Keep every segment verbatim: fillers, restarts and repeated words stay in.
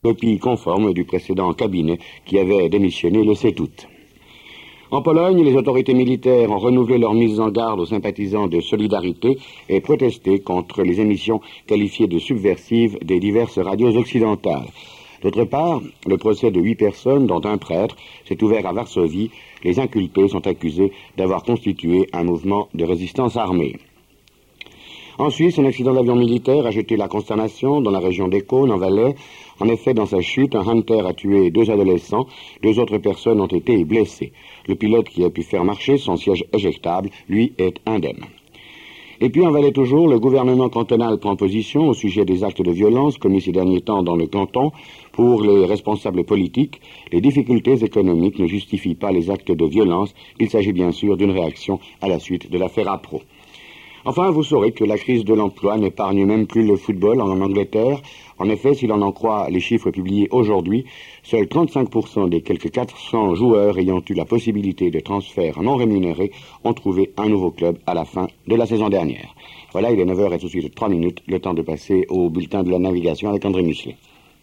copie conforme du précédent cabinet qui avait démissionné le sept août. En Pologne, les autorités militaires ont renouvelé leur mise en garde aux sympathisants de Solidarité et protesté contre les émissions qualifiées de subversives des diverses radios occidentales. D'autre part, le procès de huit personnes, dont un prêtre, s'est ouvert à Varsovie. Les inculpés sont accusés d'avoir constitué un mouvement de résistance armée. En Suisse, un accident d'avion militaire a jeté la consternation dans la région des Cônes, en Valais. En effet, dans sa chute, un Hunter a tué deux adolescents. Deux autres personnes ont été blessées. Le pilote qui a pu faire marcher son siège éjectable, lui, est indemne. Et puis, en Valais toujours, le gouvernement cantonal prend position au sujet des actes de violence commis ces derniers temps dans le canton. Pour les responsables politiques, les difficultés économiques ne justifient pas les actes de violence. Il s'agit bien sûr d'une réaction à la suite de l'affaire Appro. Enfin, vous saurez que la crise de l'emploi n'épargne même plus le football en Angleterre. En effet, si l'on en croit les chiffres publiés aujourd'hui, seuls trente-cinq pour cent des quelques quatre cents joueurs ayant eu la possibilité de transfert non rémunéré ont trouvé un nouveau club à la fin de la saison dernière. Voilà, il est neuf heures et tout de suite trois minutes, le temps de passer au bulletin de la navigation avec André Musselet.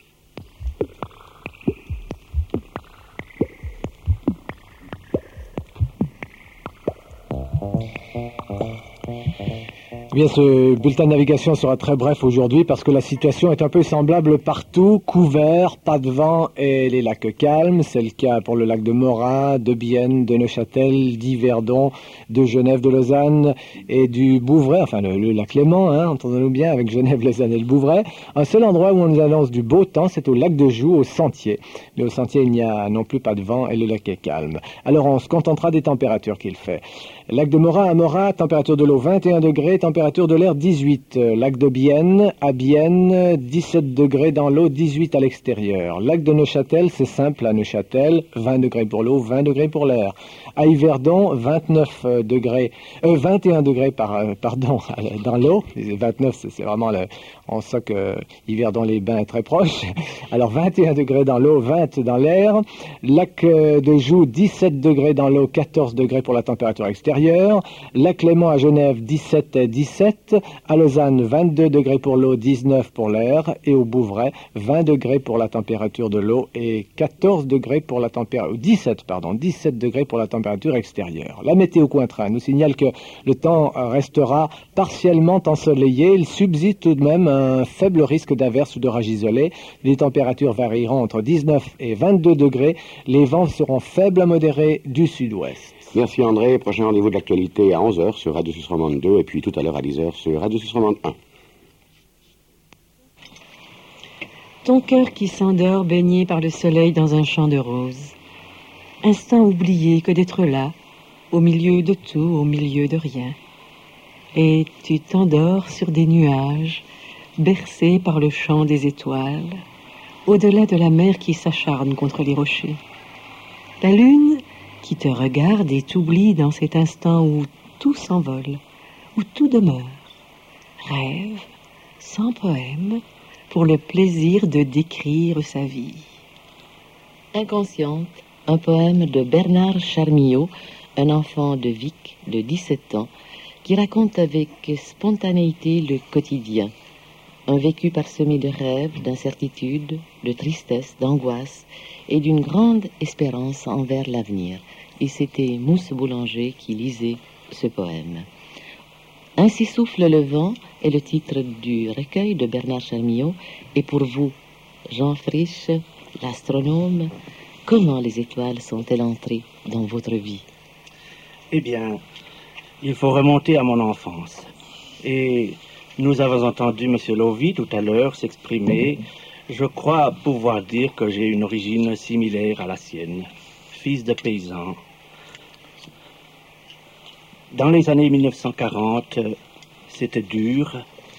Eh bien, ce bulletin de navigation sera très bref aujourd'hui parce que la situation est un peu semblable partout. Couvert, pas de vent et les lacs calmes. C'est le cas pour le lac de Morat, de Bienne, de Neuchâtel, d'Yverdon, de Genève, de Lausanne et du Bouvray. Enfin, le, le lac Léman, hein, entendons-nous bien, avec Genève, Lausanne et le Bouvray. Un seul endroit où on nous annonce du beau temps, c'est au lac de Joux, au Sentier. Mais au Sentier, il n'y a non plus pas de vent et le lac est calme. Alors, on se contentera des températures qu'il fait. Lac de Morat à Morat, température de l'eau vingt et un degrés, température de l'air dix-huit. Lac de Bienne, à Bienne, dix-sept degrés dans l'eau, dix-huit à l'extérieur. Lac de Neuchâtel, c'est simple à Neuchâtel, vingt degrés pour l'eau, vingt degrés pour l'air. À Yverdon, vingt-neuf degrés, euh, vingt et un degrés par, euh, pardon, dans l'eau. vingt-neuf, c'est, c'est vraiment le, on sait que Yverdon-les-Bains est très proche. Alors vingt et un degrés dans l'eau, vingt dans l'air. Lac de Joux, dix-sept degrés dans l'eau, quatorze degrés pour la température extérieure. Lac Léman à Genève, dix-sept et dix-sept. À Lausanne, vingt-deux degrés pour l'eau, dix-neuf pour l'air. Et au Bouvray, vingt degrés pour la température de l'eau et quatorze degrés pour la température, dix-sept, pardon, dix-sept degrés pour la température extérieure. La météo Cointrin nous signale que le temps restera partiellement ensoleillé. Il subsiste tout de même un faible risque d'averse ou d'orage isolé. Les températures varieront entre dix-neuf et vingt-deux degrés. Les vents seront faibles à modérés du sud-ouest. Merci André. Prochain rendez-vous de l'actualité à onze heures sur Radio Suisse Romande deux et puis tout à l'heure à dix heures sur Radio Suisse Romande un. Ton cœur qui s'endort baigné par le soleil dans un champ de roses. Instant oublié que d'être là, au milieu de tout, au milieu de rien. Et tu t'endors sur des nuages, bercé par le chant des étoiles, au-delà de la mer qui s'acharne contre les rochers. La lune qui te regarde et t'oublie dans cet instant où tout s'envole, où tout demeure. Rêve, sans poème, pour le plaisir de décrire sa vie. Inconsciente, un poème de Bernard Charmillot, un enfant de Vic de dix-sept ans, qui raconte avec spontanéité le quotidien. Un vécu parsemé de rêves, d'incertitudes, de tristesse, d'angoisse et d'une grande espérance envers l'avenir. Et c'était Mousse Boulanger qui lisait ce poème. Ainsi souffle le vent est le titre du recueil de Bernard Charmillot. Et pour vous, Jean Frisch, l'astronome, comment les étoiles sont-elles entrées dans votre vie? Eh bien, il faut remonter à mon enfance. Et nous avons entendu M. Lovy tout à l'heure s'exprimer. Je crois pouvoir dire que j'ai une origine similaire à la sienne. Fils de paysan. Dans les années mille neuf cent quarante, c'était dur.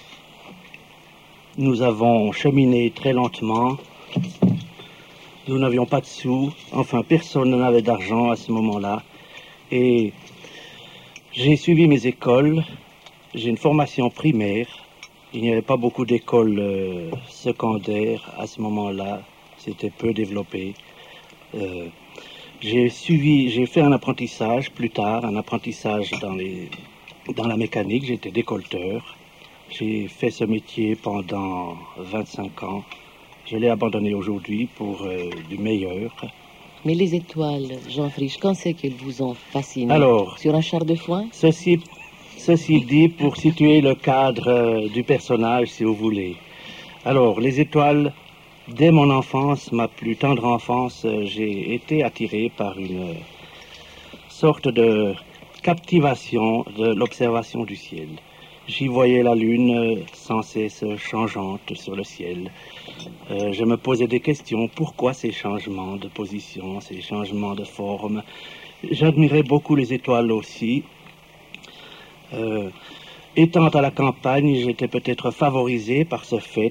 Nous avons cheminé très lentement. Nous n'avions pas de sous. Enfin, personne n'avait d'argent à ce moment-là. Et j'ai suivi mes écoles. J'ai une formation primaire. Il n'y avait pas beaucoup d'écoles euh, secondaires à ce moment-là. C'était peu développé. Euh, J'ai suivi, j'ai fait un apprentissage plus tard, un apprentissage dans, les, dans la mécanique. J'étais décolleteur. J'ai fait ce métier pendant vingt-cinq ans Je l'ai abandonné aujourd'hui pour euh, du meilleur. Mais les étoiles, Jean Frisch, quand c'est qu'elles vous ont fasciné? Alors, sur un char de foin? Ceci, ceci dit, pour situer le cadre euh, du personnage, si vous voulez. Alors, les étoiles, dès mon enfance, ma plus tendre enfance, euh, j'ai été attiré par une euh, sorte de captivation de l'observation du ciel. J'y voyais la lune euh, sans cesse changeante sur le ciel. Euh, je me posais des questions. Pourquoi ces changements de position, ces changements de forme? J'admirais beaucoup les étoiles aussi. Euh, étant à la campagne, j'étais peut-être favorisé par ce fait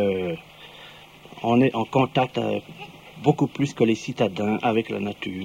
qu'on est en contact euh, beaucoup plus que les citadins avec la nature.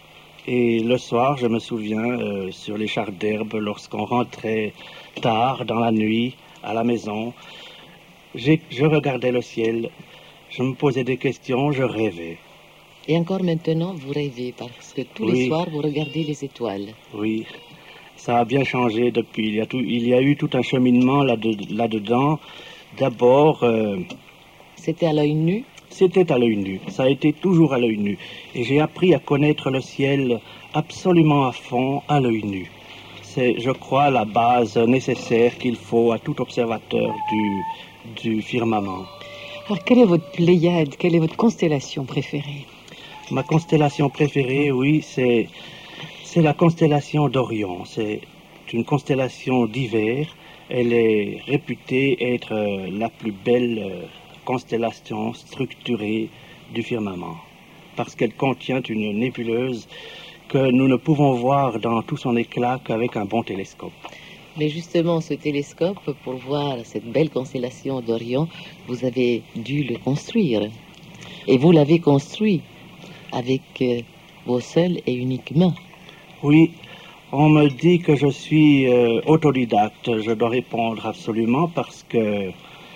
Et le soir, je me souviens, euh, sur les chars d'herbe, lorsqu'on rentrait tard dans la nuit à la maison, j'ai- je regardais le ciel, je me posais des questions, je rêvais. Et encore maintenant, vous rêvez, parce que tous Oui. les soirs, vous regardez les étoiles. Oui, ça a bien changé depuis. Il y a, tout, il y a eu tout un cheminement là-de- là-dedans. D'abord, euh, C'était à l'œil nu. c'était à l'œil nu. Ça a été toujours à l'œil nu. Et j'ai appris à connaître le ciel absolument à fond, à l'œil nu. C'est, je crois, la base nécessaire qu'il faut à tout observateur du, du firmament. Alors, quelle est votre Pléiade? Quelle est votre constellation préférée? Ma constellation préférée, oui, c'est, c'est la constellation d'Orion. C'est une constellation d'hiver. Elle est réputée être euh, la plus belle euh, constellation structurée du firmament, parce qu'elle contient une nébuleuse que nous ne pouvons voir dans tout son éclat qu'avec un bon télescope. Mais justement, ce télescope, pour voir cette belle constellation d'Orion, vous avez dû le construire. Et vous l'avez construit avec euh, vos seules et uniques mains. Oui, on me dit que je suis euh, autodidacte. Je dois répondre absolument parce que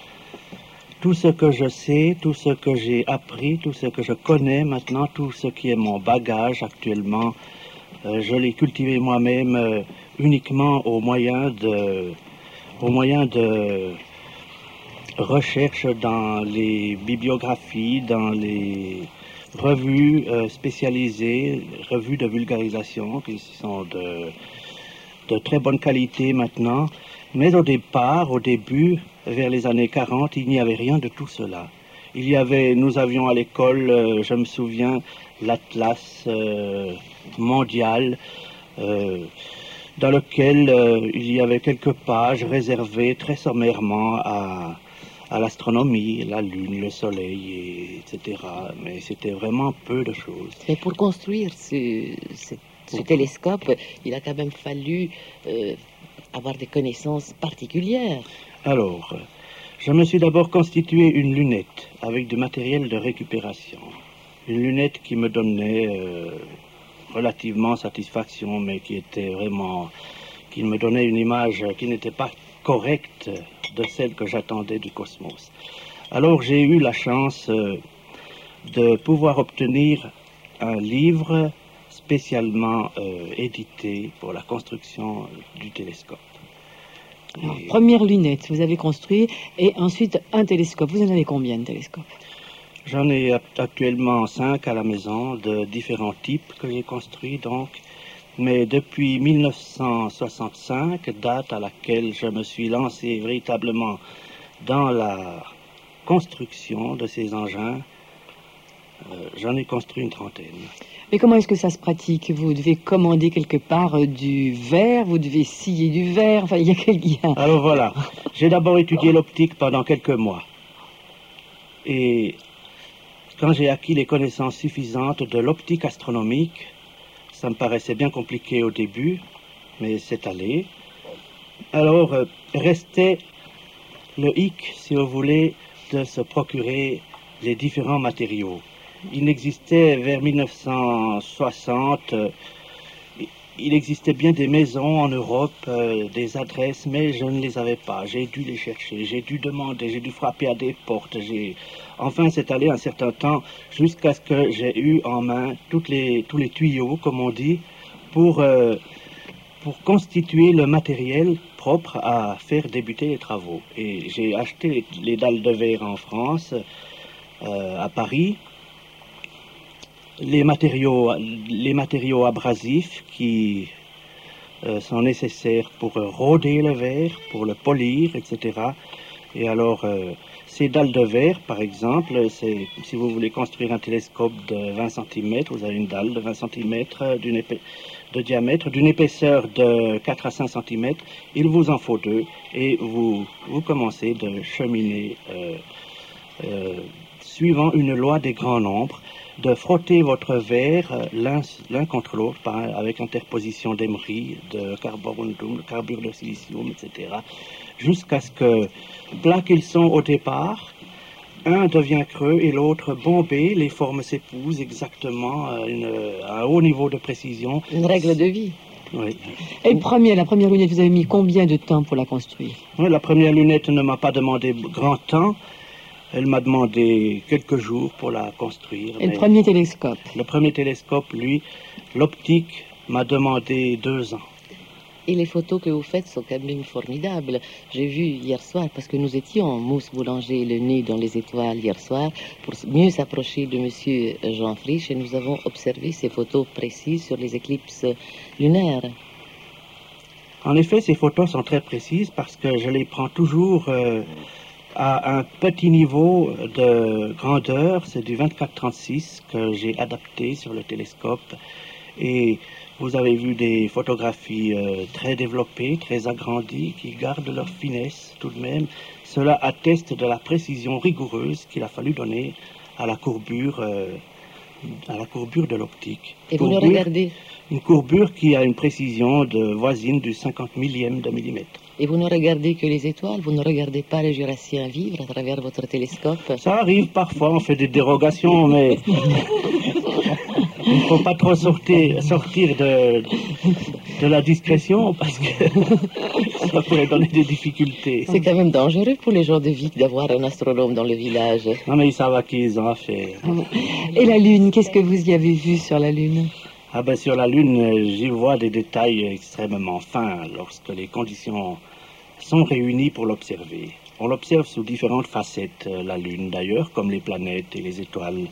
tout ce que je sais, tout ce que j'ai appris, tout ce que je connais maintenant, tout ce qui est mon bagage actuellement, euh, je l'ai cultivé moi-même euh, uniquement au moyen de, au moyen de recherche dans les bibliographies, dans les revues euh, spécialisées, revues de vulgarisation qui sont de, de très bonne qualité maintenant. Mais au départ, au début, vers les années quarante, il n'y avait rien de tout cela. Il y avait, nous avions à l'école, euh, je me souviens, l'Atlas euh, mondial, euh, dans lequel euh, il y avait quelques pages réservées très sommairement à, à l'astronomie, la Lune, le Soleil, et, etc. Mais c'était vraiment peu de choses. Mais pour construire ce, ce, ce télescope, il a quand même fallu euh, avoir des connaissances particulières. Alors, je me suis d'abord constitué une lunette avec du matériel de récupération. Une lunette qui me donnait euh, relativement satisfaction, mais qui était vraiment, qui me donnait une image qui n'était pas correcte de celle que j'attendais du cosmos. Alors j'ai eu la chance euh, de pouvoir obtenir un livre spécialement euh, édité pour la construction du télescope. Alors, première lunette, vous avez construit, et ensuite un télescope. Vous en avez combien de télescopes? J'en ai actuellement cinq à la maison, de différents types que j'ai construits donc. Mais depuis mille neuf cent soixante-cinq, date à laquelle je me suis lancé véritablement dans la construction de ces engins, euh, j'en ai construit une trentaine. Mais comment est-ce que ça se pratique? Vous devez commander quelque part euh, du verre, vous devez scier du verre, enfin il y a quel lien? Alors voilà, j'ai d'abord étudié l'optique pendant quelques mois. Et quand j'ai acquis les connaissances suffisantes de l'optique astronomique, ça me paraissait bien compliqué au début, mais c'est allé. Alors, euh, restait le hic, si vous voulez, de se procurer les différents matériaux. Il existait vers mille neuf cent soixante, euh, il existait bien des maisons en Europe, euh, des adresses, mais je ne les avais pas. J'ai dû les chercher, j'ai dû demander, j'ai dû frapper à des portes. J'ai... Enfin, c'est allé un certain temps jusqu'à ce que j'ai eu en main toutes les, tous les tuyaux, comme on dit, pour, euh, pour constituer le matériel propre à faire débuter les travaux. Et j'ai acheté les, les dalles de verre en France, euh, à Paris, les matériaux, les matériaux abrasifs qui euh, sont nécessaires pour euh, rôder le verre, pour le polir, et cetera. Et alors, euh, ces dalles de verre, par exemple, c'est, si vous voulez construire un télescope de vingt centimètres, vous avez une dalle de vingt centimètres d'une épais, de diamètre, d'une épaisseur de quatre à cinq centimètres. Il vous en faut deux et vous, vous commencez de cheminer euh, euh, suivant une loi des grands nombres, de frotter votre verre l'un, l'un contre l'autre par, avec interposition d'émery, de carborundum, de carbure de silicium, et cetera, jusqu'à ce que, plats qu'ils sont au départ, un devient creux et l'autre bombé, les formes s'épousent exactement à, une, à un haut niveau de précision. Une règle de vie. Oui. Et le premier, la première lunette, vous avez mis combien de temps pour la construire? Oui, la première lunette ne m'a pas demandé grand temps. Elle m'a demandé quelques jours pour la construire. Et le premier télescope? Le premier télescope, lui, l'optique, m'a demandé deux ans. Et les photos que vous faites sont quand même formidables. J'ai vu hier soir, parce que nous étions, Mousse Boulanger, le nez dans les étoiles hier soir, pour mieux s'approcher de monsieur Jean Frisch, et nous avons observé ces photos précises sur les éclipses lunaires. En effet, ces photos sont très précises parce que je les prends toujours euh, à un petit niveau de grandeur. C'est du vingt-quatre trente-six que j'ai adapté sur le télescope. Et vous avez vu des photographies euh, très développées, très agrandies, qui gardent leur finesse tout de même. Cela atteste de la précision rigoureuse qu'il a fallu donner à la courbure, euh, à la courbure de l'optique. Et vous courbure, le regardez. Une courbure qui a une précision de voisine du cinquante millième de millimètre. Et vous ne regardez que les étoiles, vous ne regardez pas les Jurassiens vivre à travers votre télescope? Ça arrive parfois, on fait des dérogations, mais il ne faut pas trop sortir, sortir de, de la discrétion parce que ça pourrait donner des difficultés. C'est quand même dangereux pour les gens de Vic d'avoir un astronome dans le village. Non, mais ils savent à qui ils ont affaire. Et la Lune, qu'est-ce que vous y avez vu sur la Lune? Ah ben sur la Lune, j'y vois des détails extrêmement fins lorsque les conditions sont réunies pour l'observer. On l'observe sous différentes facettes, la Lune d'ailleurs, comme les planètes et les étoiles.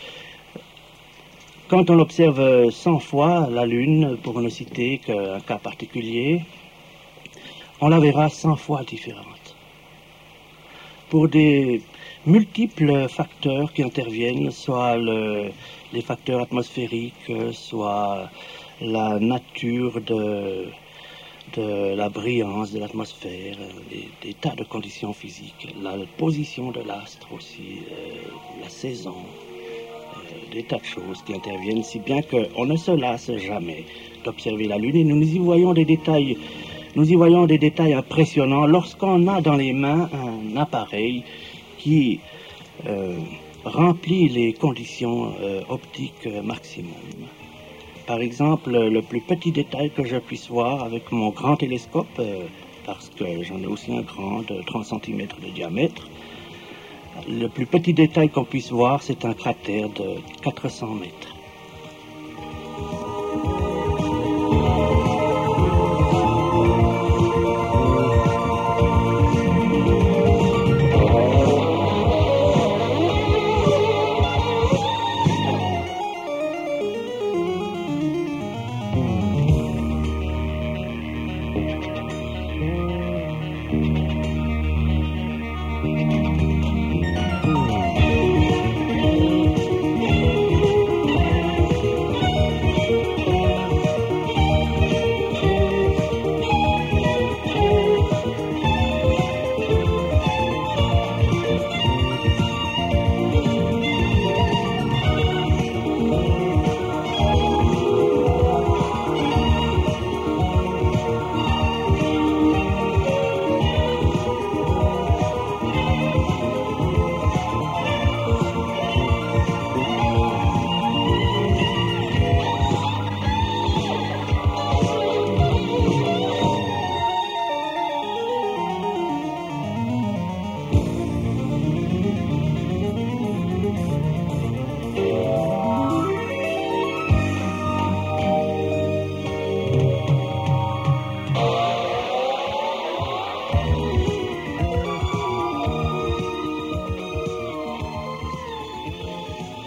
Quand on l'observe cent fois, la Lune, pour ne citer qu'un cas particulier, on la verra cent fois différente. Pour des multiples facteurs qui interviennent, soit le, les facteurs atmosphériques, soit la nature de, de la brillance de l'atmosphère, des, des tas de conditions physiques, la position de l'astre aussi, euh, la saison, euh, des tas de choses qui interviennent, si bien qu'on ne se lasse jamais d'observer la Lune et nous y voyons des détails, nous y voyons des détails impressionnants lorsqu'on a dans les mains un appareil qui euh, remplit les conditions euh, optiques maximum. Par exemple, le plus petit détail que je puisse voir avec mon grand télescope, euh, parce que j'en ai aussi un grand de trente centimètres de diamètre, le plus petit détail qu'on puisse voir, c'est un cratère de quatre cents mètres.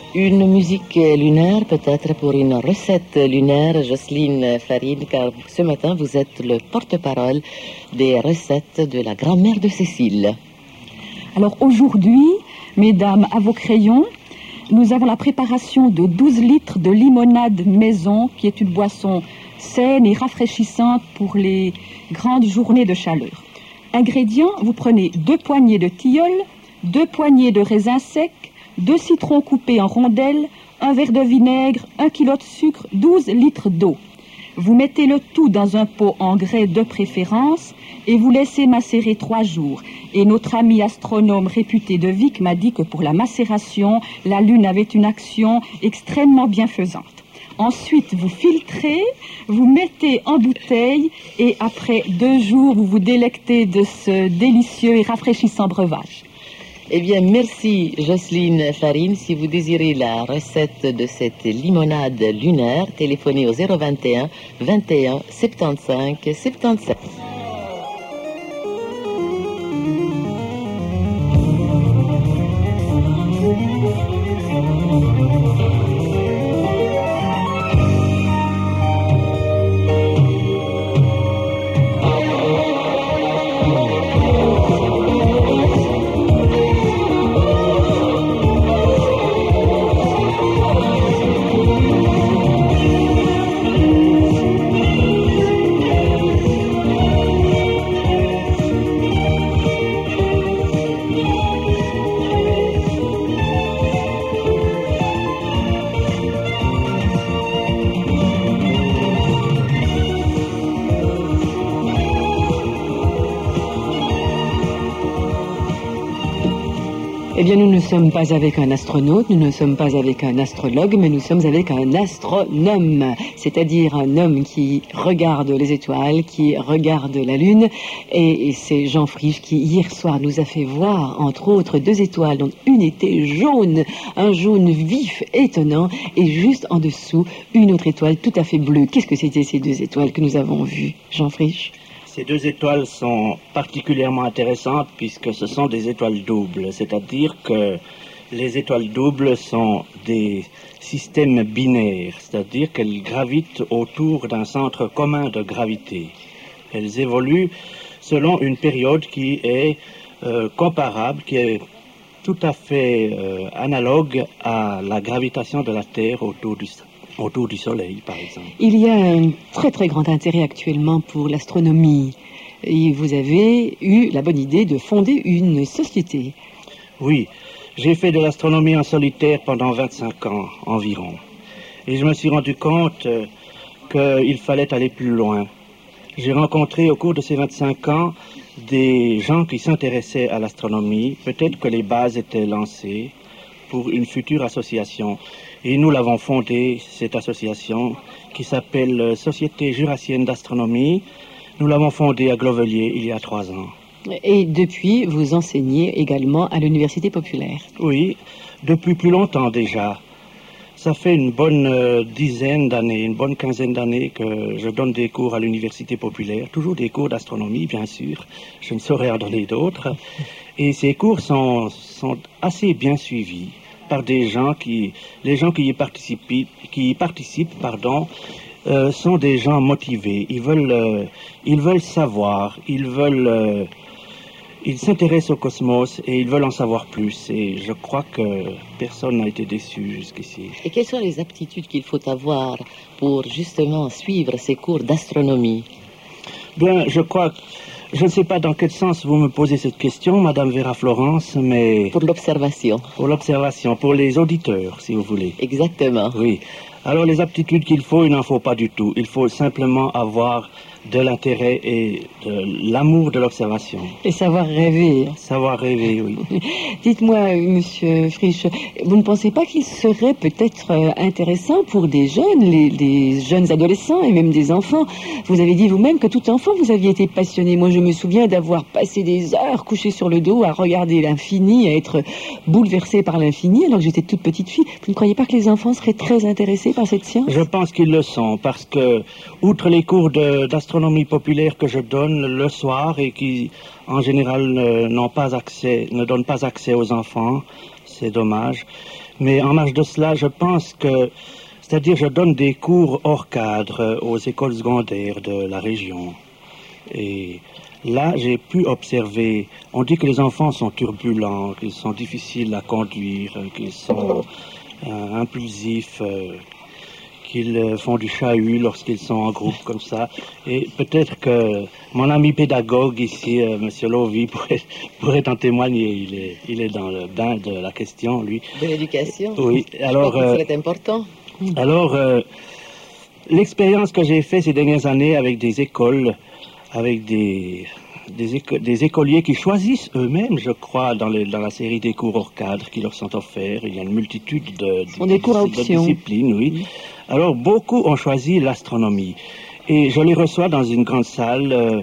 Une musique lunaire, peut-être pour une recette lunaire, Jocelyne Farine, car ce matin, vous êtes le porte-parole des recettes de la grand-mère de Cécile. Alors aujourd'hui, mesdames, à vos crayons, nous avons la préparation de douze litres de limonade maison, qui est une boisson saine et rafraîchissante pour les grandes journées de chaleur. Ingrédients, vous prenez deux poignées de tilleul, deux poignées de raisins secs, deux citrons coupés en rondelles, un verre de vinaigre, un kilo de sucre, douze litres d'eau. Vous mettez le tout dans un pot en grès de préférence et vous laissez macérer trois jours. Et notre ami astronome réputé de Vic m'a dit que pour la macération, la Lune avait une action extrêmement bienfaisante. Ensuite, vous filtrez, vous mettez en bouteille et après deux jours, vous vous délectez de ce délicieux et rafraîchissant breuvage. Eh bien, merci Jocelyne Farine. Si vous désirez la recette de cette limonade lunaire, téléphonez au zéro vingt et un vingt et un soixante-quinze soixante-dix-sept. Eh bien, nous ne sommes pas avec un astronaute, nous ne sommes pas avec un astrologue, mais nous sommes avec un astronome, c'est-à-dire un homme qui regarde les étoiles, qui regarde la Lune. Et, et c'est Jean Frisch qui, hier soir, nous a fait voir, entre autres, deux étoiles, dont une était jaune, un jaune vif, étonnant, et juste en dessous, une autre étoile tout à fait bleue. Qu'est-ce que c'était ces deux étoiles que nous avons vues, Jean Frisch ? Ces deux étoiles sont particulièrement intéressantes puisque ce sont des étoiles doubles, c'est-à-dire que les étoiles doubles sont des systèmes binaires, c'est-à-dire qu'elles gravitent autour d'un centre commun de gravité. Elles évoluent selon une période qui est euh, comparable, qui est tout à fait euh, analogue à la gravitation de la Terre autour du autour du Soleil, par exemple. Il y a un très très grand intérêt actuellement pour l'astronomie. Et vous avez eu la bonne idée de fonder une société. Oui, j'ai fait de l'astronomie en solitaire pendant vingt-cinq ans environ. Et je me suis rendu compte euh, qu'il fallait aller plus loin. J'ai rencontré au cours de ces vingt-cinq ans des gens qui s'intéressaient à l'astronomie. Peut-être que les bases étaient lancées pour une future association. Et nous l'avons fondée, cette association, qui s'appelle Société Jurassienne d'Astronomie. Nous l'avons fondée à Glovelier il y a trois ans. Et depuis, vous enseignez également à l'Université populaire. Oui, depuis plus longtemps déjà. Ça fait une bonne euh, dizaine d'années, une bonne quinzaine d'années que je donne des cours à l'Université populaire. Toujours des cours d'astronomie, bien sûr. Je ne saurais en donner d'autres. Et ces cours sont, sont assez bien suivis par des gens qui, les gens qui y participent, qui y participent, pardon, euh, sont des gens motivés. Ils veulent, euh, ils veulent savoir, ils veulent, euh, ils s'intéressent au cosmos et ils veulent en savoir plus. Et je crois que personne n'a été déçu jusqu'ici. Et quelles sont les aptitudes qu'il faut avoir pour justement suivre ces cours d'astronomie? Bien, je crois. Je ne sais pas dans quel sens vous me posez cette question, Madame Vera Florence, mais... Pour l'observation. Pour l'observation, pour les auditeurs, si vous voulez. Exactement. Oui. Alors, les aptitudes qu'il faut, il n'en faut pas du tout. Il faut simplement avoir de l'intérêt et de l'amour de l'observation. Et savoir rêver. Savoir rêver, oui. Dites-moi, Monsieur Frisch, vous ne pensez pas qu'il serait peut-être euh, intéressant pour des jeunes, les, les jeunes adolescents et même des enfants? Vous avez dit vous-même que tout enfant, vous aviez été passionné. Moi, je me souviens d'avoir passé des heures couché sur le dos à regarder l'infini, à être bouleversé par l'infini, alors que j'étais toute petite fille. Vous ne croyez pas que les enfants seraient très intéressés par cette science? Je pense qu'ils le sont, parce que, outre les cours de, d'astronomie populaire que je donne le soir et qui, en général, ne, n'ont pas accès, ne donnent pas accès aux enfants, c'est dommage. Mais en marge de cela, je pense que, c'est-à-dire je donne des cours hors cadre aux écoles secondaires de la région. Et là, j'ai pu observer, on dit que les enfants sont turbulents, qu'ils sont difficiles à conduire, qu'ils sont euh, impulsifs, euh, qu'ils font du chahut lorsqu'ils sont en groupe comme ça. Et peut-être que mon ami pédagogue ici, euh, M. Lovy, pourrait, pourrait en témoigner. Il est, il est dans le bain de la question, lui. De l'éducation. Oui. Alors, je crois que c'est important. Alors, euh, l'expérience que j'ai faite ces dernières années avec des écoles, avec des, des, éco des écoliers qui choisissent eux-mêmes, je crois, dans, les, dans la série des cours hors cadre qui leur sont offerts. Il y a une multitude de, de, des cours à de disciplines, oui. Mmh. Alors, beaucoup ont choisi l'astronomie. Et je les reçois dans une grande salle. Euh,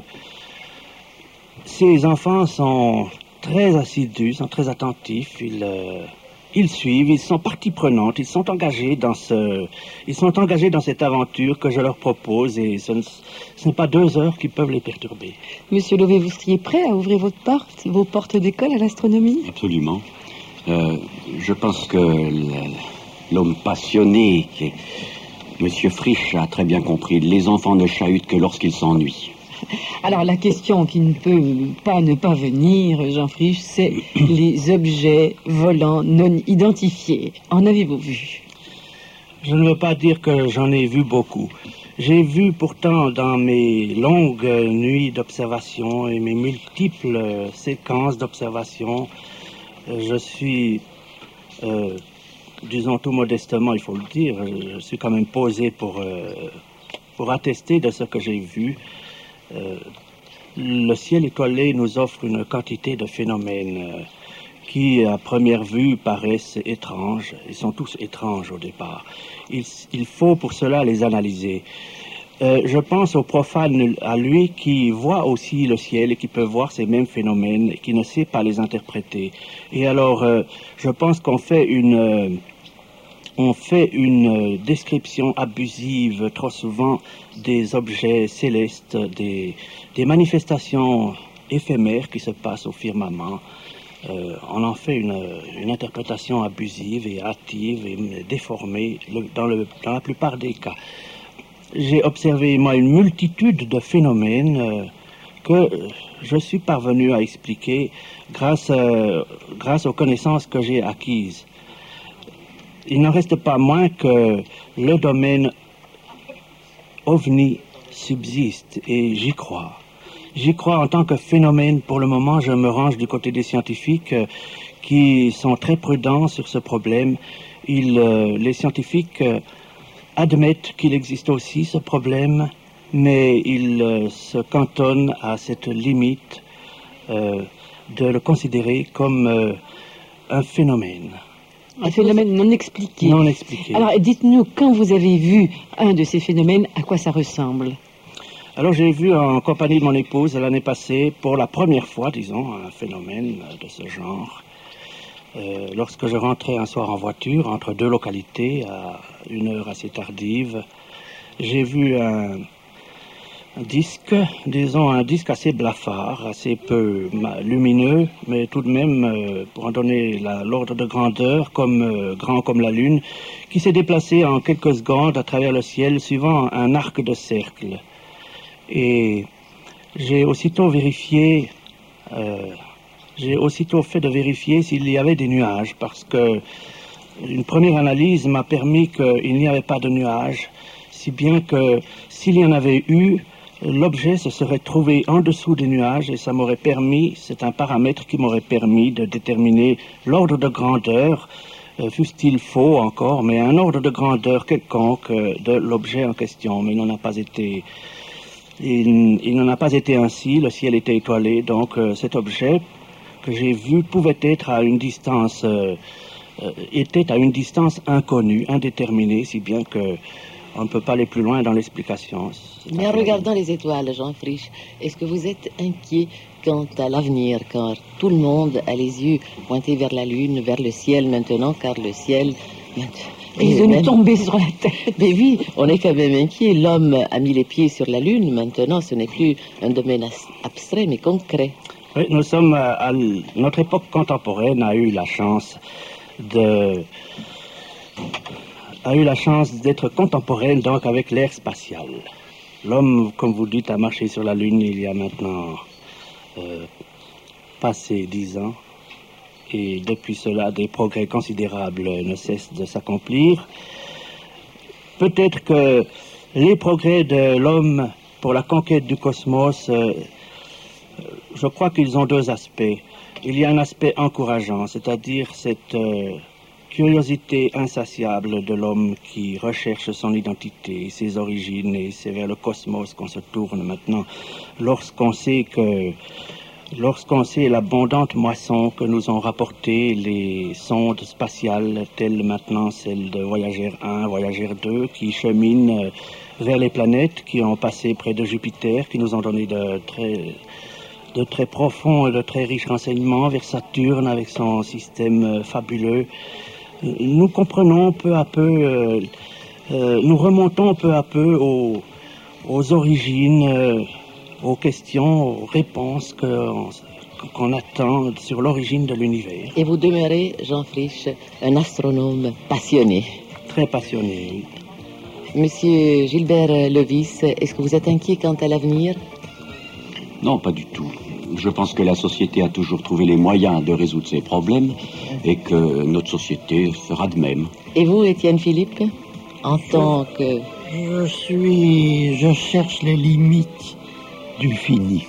ces enfants sont très assidus, sont très attentifs. Ils... Euh, Ils suivent, ils sont partie prenante, ils sont engagés dans ce, ils sont engagés dans cette aventure que je leur propose et ce, ne, ce n'est pas deux heures qui peuvent les perturber. Monsieur Lovy, vous seriez prêt à ouvrir votre porte, vos portes d'école à l'astronomie? Absolument. Euh, je pense que l'homme passionné, qui est Monsieur Frisch, a très bien compris. Les enfants ne chahutent que lorsqu'ils s'ennuient. Alors la question qui ne peut pas ne pas venir, Jean Frisch, c'est les objets volants non identifiés. En avez-vous vu? Je ne veux pas dire que j'en ai vu beaucoup. J'ai vu pourtant dans mes longues nuits d'observation et mes multiples séquences d'observation, je suis, euh, disons tout modestement, il faut le dire, je suis quand même posé pour, euh, pour attester de ce que j'ai vu. Euh, le ciel étoilé nous offre une quantité de phénomènes euh, qui, à première vue, paraissent étranges. Ils sont tous étranges au départ. Il, il faut pour cela les analyser. Euh, je pense au profane, à lui qui voit aussi le ciel et qui peut voir ces mêmes phénomènes et qui ne sait pas les interpréter. Et alors, euh, je pense qu'on fait une... Euh, On fait une description abusive trop souvent des objets célestes, des, des manifestations éphémères qui se passent au firmament. Euh, on en fait une, une interprétation abusive et hâtive et déformée dans, le, dans la plupart des cas. J'ai observé, moi, une multitude de phénomènes euh, que je suis parvenu à expliquer grâce, euh, grâce aux connaissances que j'ai acquises. Il n'en reste pas moins que le domaine ovni subsiste et j'y crois. J'y crois en tant que phénomène. Pour le moment, je me range du côté des scientifiques euh, qui sont très prudents sur ce problème. Ils, euh, les scientifiques euh, admettent qu'il existe aussi ce problème, mais ils euh, se cantonnent à cette limite euh, de le considérer comme euh, un phénomène. Un phénomène non expliqué. Non expliqué. Alors, dites-nous, quand vous avez vu un de ces phénomènes, à quoi ça ressemble? Alors, j'ai vu en compagnie de mon épouse l'année passée, pour la première fois, disons, un phénomène de ce genre. Euh, lorsque je rentrais un soir en voiture, entre deux localités, à une heure assez tardive, j'ai vu un, un disque, disons un disque assez blafard, assez peu lumineux, mais tout de même, euh, pour en donner l'ordre de grandeur, comme euh, grand comme la Lune, qui s'est déplacé en quelques secondes à travers le ciel, suivant un arc de cercle. Et j'ai aussitôt vérifié, euh, j'ai aussitôt fait de vérifier s'il y avait des nuages, parce que une première analyse m'a permis qu'il n'y avait pas de nuages, si bien que s'il y en avait eu, l'objet se serait trouvé en dessous des nuages et ça m'aurait permis, c'est un paramètre qui m'aurait permis de déterminer l'ordre de grandeur, euh, fût-il faux encore, mais un ordre de grandeur quelconque euh, de l'objet en question. Mais il n'en a pas été, il, il n'en a pas été ainsi. Le ciel était étoilé, donc euh, cet objet que j'ai vu pouvait être à une distance, euh, euh, était à une distance inconnue, indéterminée, si bien que on ne peut pas aller plus loin dans l'explication. Mais en regardant les étoiles, Jean Frisch, est-ce que vous êtes inquiet quant à l'avenir, car tout le monde a les yeux pointés vers la Lune, vers le ciel maintenant, car le ciel... Ils ont tombé sur la tête. Mais oui, on est quand même inquiet. L'homme a mis les pieds sur la Lune, maintenant ce n'est plus un domaine abstrait, mais concret. Oui, nous sommes à, à notre époque contemporaine a eu la chance de, a eu la chance d'être contemporaine donc avec l'ère spatiale. L'homme, comme vous dites, a marché sur la Lune il y a maintenant euh, passé dix ans. Et depuis cela, des progrès considérables ne cessent de s'accomplir. Peut-être que les progrès de l'homme pour la conquête du cosmos, euh, je crois qu'ils ont deux aspects. Il y a un aspect encourageant, c'est-à-dire cette euh, curiosité insatiable de l'homme qui recherche son identité, ses origines, et c'est vers le cosmos qu'on se tourne maintenant lorsqu'on sait que Lorsqu'on sait l'abondante moisson que nous ont rapporté les sondes spatiales, telles maintenant celles de Voyager un, Voyager deux, qui cheminent vers les planètes, qui ont passé près de Jupiter, qui nous ont donné de très, de très profonds et de très riches renseignements, vers Saturne avec son système fabuleux. Nous comprenons peu à peu, euh, euh, nous remontons peu à peu aux, aux origines, euh, aux questions, aux réponses qu'on qu'on attend sur l'origine de l'univers. Et vous demeurez, Jean Frisch, un astronome passionné. Très passionné, oui. Monsieur Gilbert Levis, est-ce que vous êtes inquiet quant à l'avenir? Non, pas du tout. Je pense que la société a toujours trouvé les moyens de résoudre ses problèmes et que notre société fera de même. Et vous, Étienne Philippe, en tant que... Je suis... je cherche les limites du fini.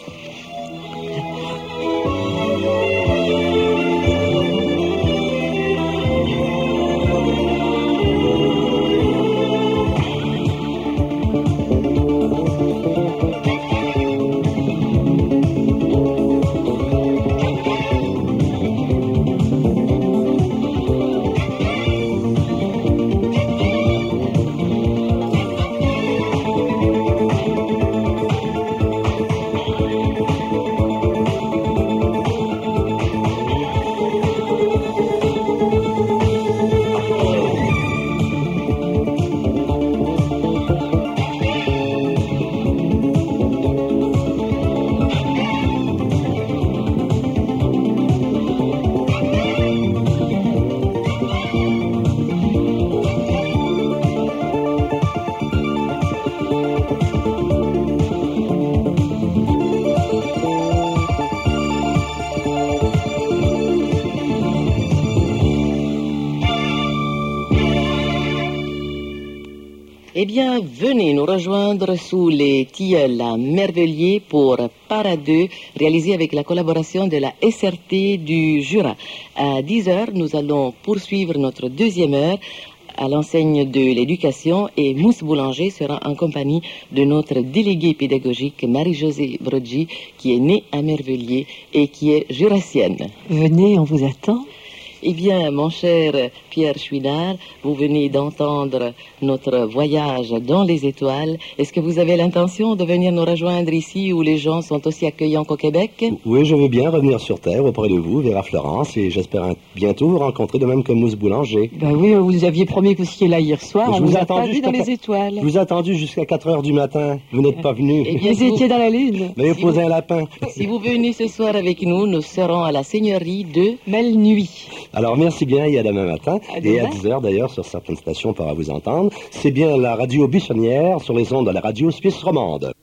Eh bien, venez nous rejoindre sous les tilleuls à Merveilliers pour Para deux, réalisé avec la collaboration de la S R T du Jura. À dix heures, nous allons poursuivre notre deuxième heure à l'enseigne de l'éducation et Mousse Boulanger sera en compagnie de notre déléguée pédagogique Marie-Josée Brodji qui est née à Merveilliers et qui est jurassienne. Venez, on vous attend. Eh bien, mon cher Pierre Chouinard, vous venez d'entendre notre voyage dans les étoiles. Est-ce que vous avez l'intention de venir nous rejoindre ici où les gens sont aussi accueillants qu'au Québec? Oui, je veux bien revenir sur Terre auprès de vous, vers Florence, et j'espère bientôt vous rencontrer de même que Mousse Boulanger. Ben oui, vous aviez promis que vous étiez là hier soir, je on vous vous ai a pas attendu vu dans jusqu'à- les étoiles. Je vous ai attendu jusqu'à quatre heures du matin. Vous n'êtes pas venu. Eh bien, Vous étiez dans la lune. Veuillez poser un lapin. Si vous venez ce soir avec nous, nous serons à la Seigneurie de... Belle nuit. Alors, merci bien, et à demain matin. À et à demain. dix heures, d'ailleurs, sur certaines stations, on pourra vous entendre. C'est bien la radio buissonnière sur les ondes de la radio suisse romande.